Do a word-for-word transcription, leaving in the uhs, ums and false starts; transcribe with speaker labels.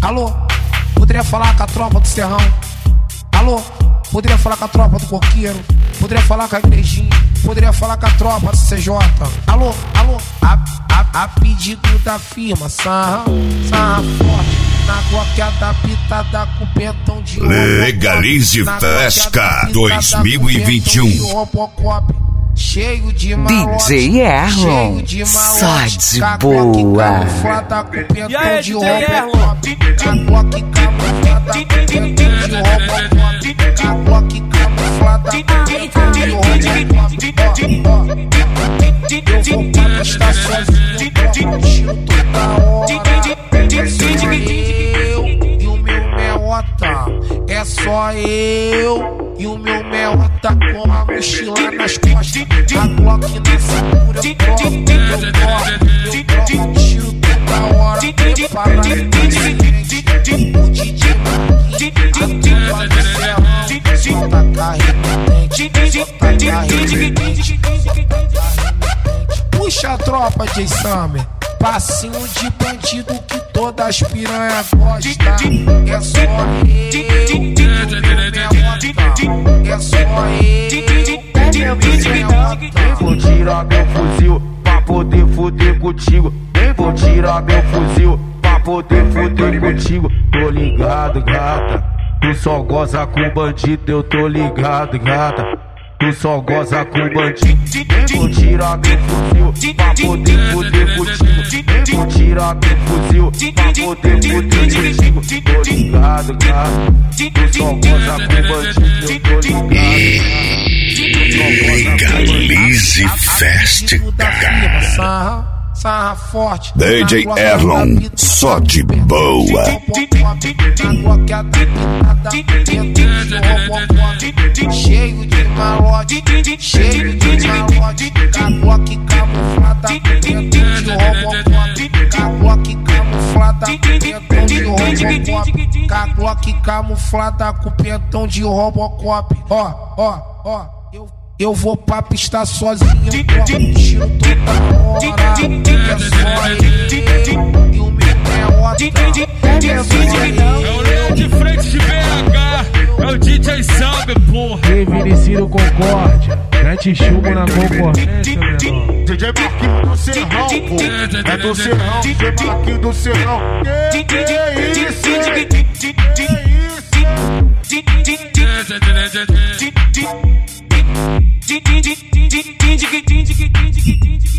Speaker 1: Alô, poderia falar com a tropa do Serrão? Alô, poderia falar com a tropa do Coqueiro? Poderia falar com a igrejinha? Poderia falar com a tropa do C J? Alô, alô, a, a, a pedido da firma, sarra, sarra forte. Na gloqueada pitada com pentão de ouro.
Speaker 2: Legalize Festa dois mil e vinte e um.
Speaker 1: Cheio de
Speaker 3: malote, D J Erlon, só de boa.
Speaker 1: E aí, D J Erlon? Caglock camuflada com pentão de Robocop. Caglock camuflada com pentão de Robocop. Eu vou pra pista sozinho, troco tiro toda hora. É só eu e o meu meota. É só eu e o meu meota com a mochila nas costas. A Glock na cintura, eu troco, eu troco, eu troco tiro toda hora. Preparado pra frente, o D J Marquinhos, a tropa do Serrão. Solta carregadente, solta carregadente. Puxa a tropa, J Summer. Passinho de bandido que todas as piranhas gostam. É só eu, é só eu,
Speaker 4: nem vou tirar meu fuzil pra poder fuder contigo. Nem vou tirar meu fuzil pra poder fuder contigo. Tô ligado, gata, tu só goza com bandido. Eu tô ligado, gata, tu só goza com bandido. Nem vou tirar meu fuzil pra poder fuder contigo. Nem vou tirar meu fuzil pra poder fuder contigo. Tô ligado, gata, tu só goza com bandido. Eu tô ligado.
Speaker 2: Legalize Festa, cara.
Speaker 1: Sarra forte.
Speaker 2: D J Erlon, só de boa.
Speaker 1: Cheio de malote, cheio de malote. Caglock camuflada com pentão de Robocop. Caglock camuflada com pentão de Robocop. Caglock camuflada com pentão de Robocop. Ó, ó, ó. Eu vou pra pista sozinho, troco tiro toda hora. É só eu e o meu meota. É só eu.
Speaker 5: É o Leão de frente de B H, é o D J Summer, porra.
Speaker 6: Ei, Vinicius Concórdia, mete chumbo na concorrência, menor.
Speaker 4: D J Marquinhos do Serrão, pô. É do Serrão, D J Marquinhos do Serrão. Que que é isso? Que é isso?